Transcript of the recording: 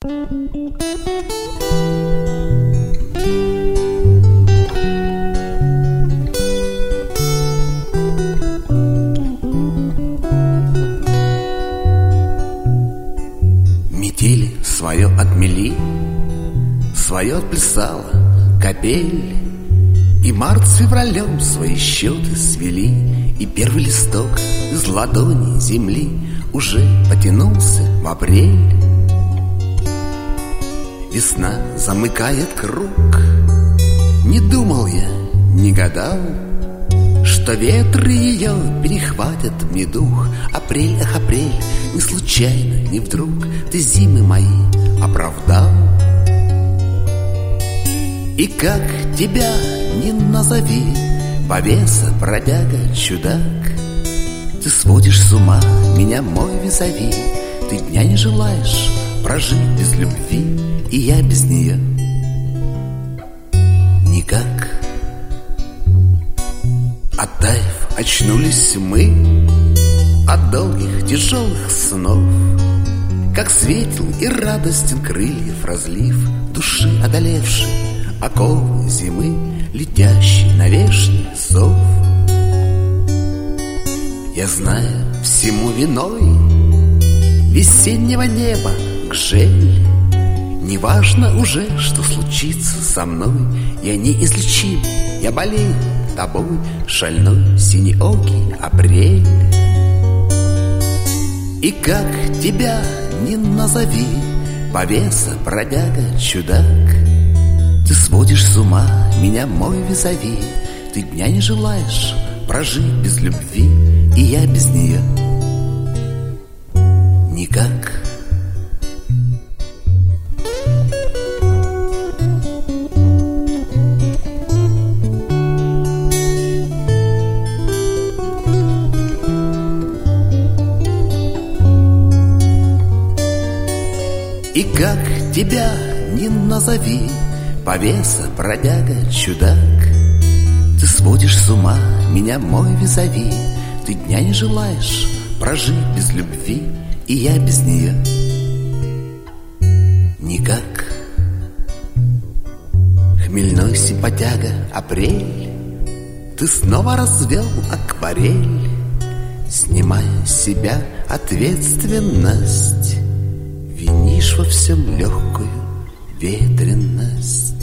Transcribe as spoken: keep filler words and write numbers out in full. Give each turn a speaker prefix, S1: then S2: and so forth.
S1: Метели свое отмели, свое отплясала капель, и март с февралем свои счеты свели, и первый листок из ладони земли уже потянулся в апрель. Весна замыкает круг. Не думал я, не гадал, что ветры ее перехватят мне дух. Апрель, эх, апрель, не случайно, не вдруг ты зимы мои оправдал. И как тебя не назови, повеса, бродяга, чудак, ты сводишь с ума меня, мой визави. Ты дня не желаешь прожить без любви, и я без нее никак. Оттаив, очнулись мы от долгих тяжелых снов, как светил и радостен крыльев разлив души одолевший оковы зимы, летящий на вешний зов. Я знаю, всему виной весеннего неба гжель. Неважно уже, что случится со мной, я неизлечим, я болею тобой, шальной синеокий апрель. И как тебя не назови, повеса, бродяга, чудак, ты сводишь с ума меня, мой визави. Ты дня не желаешь прожить без любви, и я без нее никак. И как тебя не назови, повеса, бродяга, чудак, ты сводишь с ума меня, мой визави. Ты дня не желаешь прожить без любви, и я без нее никак. Хмельной симпатяга апрель, ты снова развел акварель, снимая с себя ответственность, винишь во всем легкую ветренность.